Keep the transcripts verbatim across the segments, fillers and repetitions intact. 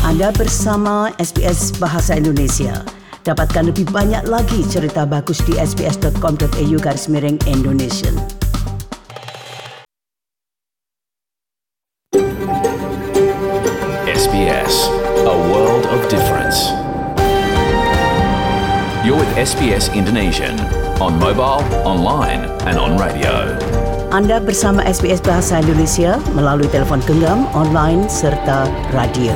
Anda bersama S B S Bahasa Indonesia. Dapatkan lebih banyak lagi cerita bagus di sbs.com.au garis miring Indonesian. S B S, a world of difference. You're with S B S Indonesian on mobile, online and on radio. Anda bersama S B S Bahasa Indonesia melalui telefon genggam, online serta radio.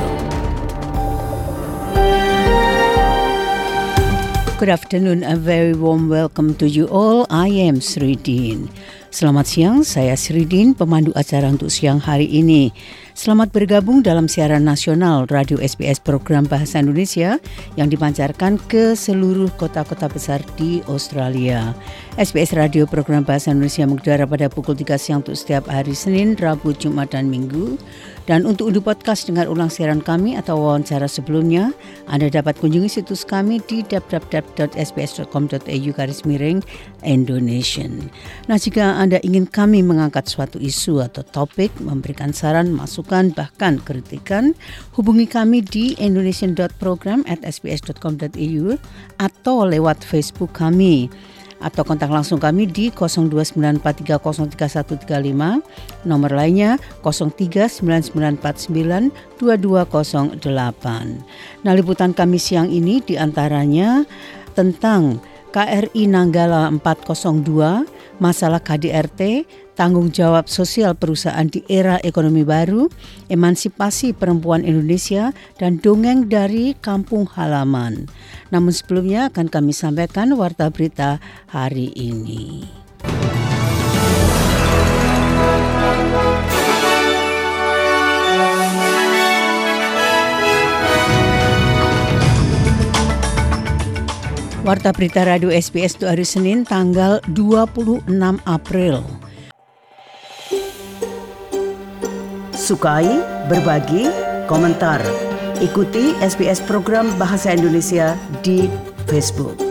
Good afternoon, a very warm welcome to you all. I am Sridin. Selamat siang, saya Sridin, pemandu acara untuk siang hari ini. Selamat bergabung dalam siaran nasional Radio S B S Program Bahasa Indonesia yang dipancarkan ke seluruh kota-kota besar di Australia. S B S Radio Program Bahasa Indonesia mengudara pada pukul tiga siang untuk setiap hari Senin, Rabu, Jumat, dan Minggu. Dan untuk unduh podcast dengar ulang siaran kami atau wawancara sebelumnya, Anda dapat kunjungi situs kami di w w w dot s b s dot com dot a u garis miring Indonesian. Nah, jika Anda ingin kami mengangkat suatu isu atau topik, memberikan saran, masukan, bahkan kritikan, hubungi kami di indonesian dot program at s b s dot com dot a u atau lewat Facebook kami. Atau kontak langsung kami di nol dua sembilan empat tiga nol tiga satu tiga lima, nomor lainnya nol tiga sembilan sembilan empat sembilan dua dua nol delapan. Nah, liputan kami siang ini diantaranya tentang K R I Nanggala empat nol dua, masalah K D R T, tanggung jawab sosial perusahaan di era ekonomi baru, emansipasi perempuan Indonesia, dan dongeng dari kampung halaman. Namun sebelumnya akan kami sampaikan warta berita hari ini. Warta berita Radio S B S untuk hari Senin tanggal dua puluh enam April. Sukai, berbagi, komentar. Ikuti S B S Program Bahasa Indonesia di Facebook.